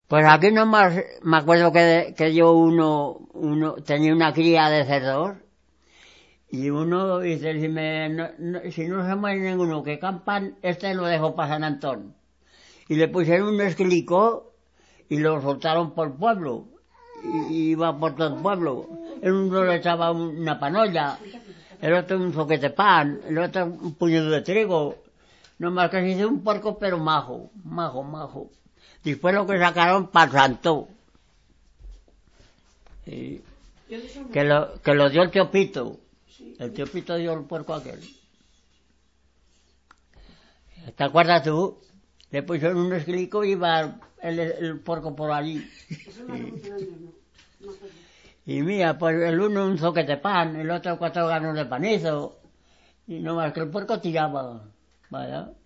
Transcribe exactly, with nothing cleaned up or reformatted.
Pues aquí nomás me acuerdo que, que yo uno, uno tenía una cría de cerdos y uno dice, si, me, no, no, si no se muere ninguno que campan, este lo dejo para San Antón. Y le pusieron un esquilico y lo soltaron por el pueblo. Y, y iba por todo el pueblo. El uno le echaba una panolla, el otro un zoquete de pan, el otro un puñado de trigo. Nomás que se hizo un porco pero majo, majo, majo. Después lo que sacaron para santo. Sí. Que lo, que lo dio el tío Pito. El tío Pito dio el puerco aquel. ¿Te acuerdas tú? Le pusieron un esquilico y iba el, el puerco por allí. Sí. Y mira, pues el uno un zoquete de pan, el otro cuatro granos de panizo. Y no más que el puerco tiraba. Vaya.